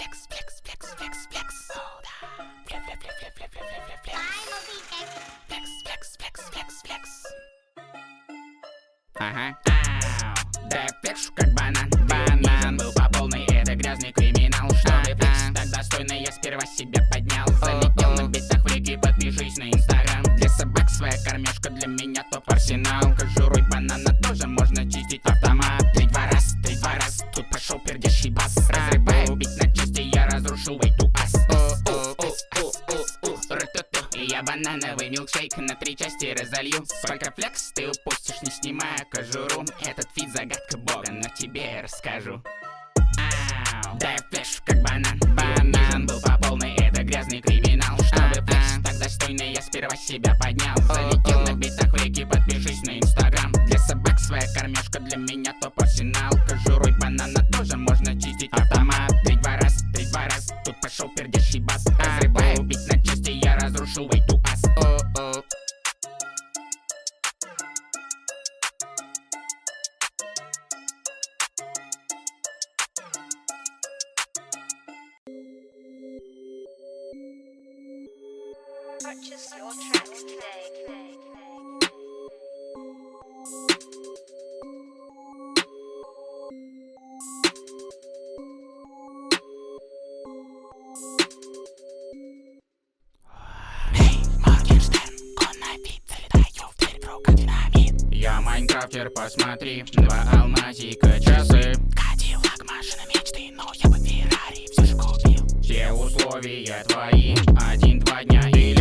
Flex, flex, flex, flex, flex. Oh, да. Флек, флек, флек, флек, флек, флек, флек, флек. Flex, flex, flex, flex, flex. Ага. Ау. Да я флекшу как банан. Банан был по полной, это грязный криминал. Чтобы флекс так достойно, я сперва себя поднял. Залетел на битах в реги, подпишись на инстаграм. Для собак своя кормежка, для меня топ-арсенал. Кожурой банана тоже можно чистить автомат. 3-2 раз, тут пошел пердящий бас. Разрываю убить на части, я разрушил way to us. И я банановый милкшейк на 3 части разолью. Сколько флекс ты упустишь, не снимая кожуру. Этот фит загадка бога, но тебе я расскажу. Ау. Да я флешу как банан. Банан был по полной, это грязный криминал. Чтобы флекс так достойно, я сперва себя поднял. Залетел на битах в реки, подпишись на инстаграм. Для собак своя кормежка, для меня топ-арсенал. Кожурой банана тоже можно чистить автомат. 3-2 раз, тут пошел пердящий бас. Разрываю убить на части, я разрушил way to us. Purchase your tracks today. Я майнкрафтер, посмотри, 2 алмазика, часы. Кадиллак, машина мечты, но я бы Феррари все же купил. Все условия твои, 1-2 дня и